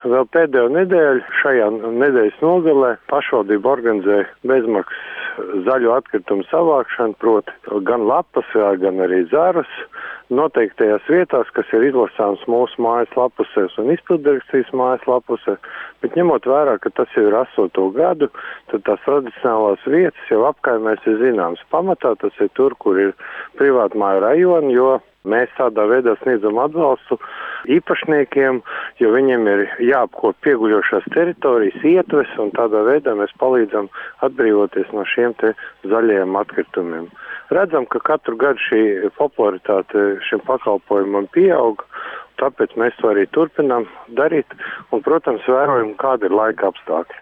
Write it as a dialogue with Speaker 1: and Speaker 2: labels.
Speaker 1: Vēl pēdējo nedēļu šajā nedēļas nogalē pašvaldība organizē bezmaksas zaļo atkritumu savākšanu, proti gan lapas, gan arī zārus noteiktajās vietās, kas ir izlasāms mūsu mājaslapusēs un izpilddirekcijas mājaslapusē. Bet ņemot vērā, ka tas jau ir 8. gadu, tad tās tradicionālās vietas jau apkaimēs ir zināmas. Pamatā tas ir tur, kur ir privātmāju rajoni, jo mēs tādā veidā sniedzam atbalstu īpašniekiem, jo viņiem ir jāapkop pieguļošās teritorijas, ietves, un tādā veidā mēs palīdzam atbrīvoties no šiem te zaļajiem atkritumiem. Redzam, ka katru gadu šī popularitāte šim pakalpojumam pieaug, tāpēc mēs to arī turpinām darīt, un, protams, vērojam, kāda ir laika apstākļi.